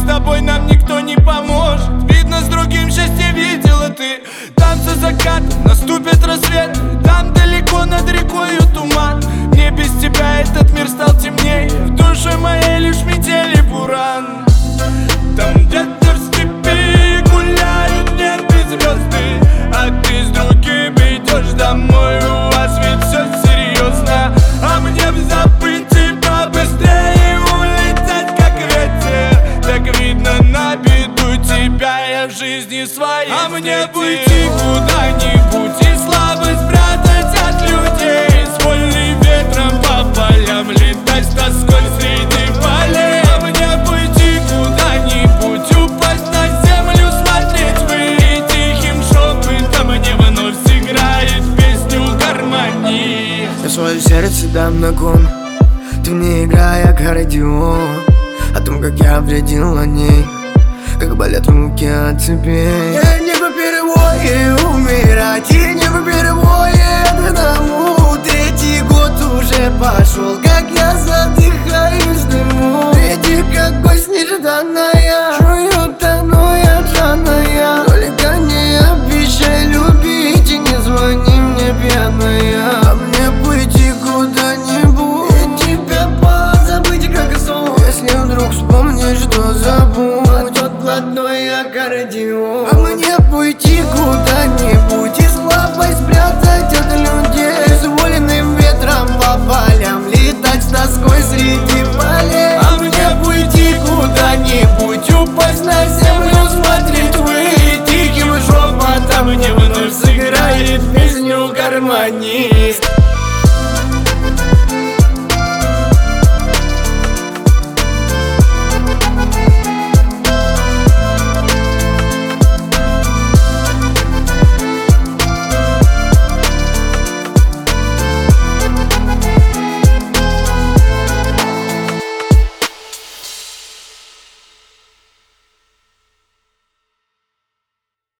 тобой нам никто не поможет. Видно, с другим счастье видела ты. Там за закатом наступит рассвет, там далеко над рекою туман. Мне без тебя этот мир стал темнее, в душе моей лишь метель и буран. Там где-то в степи гуляют небо и звезды, а ты с другим идешь домой, у вас ведь все серьезно. А мне б забыть тебя быстрее, улететь как ветер. Так видно, на беду тебя я в жизни своей. А мне б уйти куда-нибудь и слабость прятать от людей, с вольным ветром по полям летать с тоской среди полей. А мне б уйти куда-нибудь, упасть на землю, смотреть в и тихим шепотом мне вновь сыграет песню гармонии. Я свое сердце дам на кон, ты мне играй аккордеон. О том, как я вредил о ней, как болят руки от цепей. Я не по перебое умирать, и не по перебое одному. Третий год уже пошел, как я задыхаюсь в дыму. Третий как гость нежданная, жую, тону я пьяная. Только не обещай любить и не звони мне пьяная. А мне пойти куда-нибудь и тебя позабыть как сон. Если вдруг вспомнишь, что забудь тот блатной аккордеон. А мне пойти куда-нибудь и слабость спрятать от людей, с вольным ветром по полям летать с тоской среди полей. А мне пойти куда-нибудь, упасть на землю, смотреть в и тихим шепотом мне вновь сыграет песню гармонист.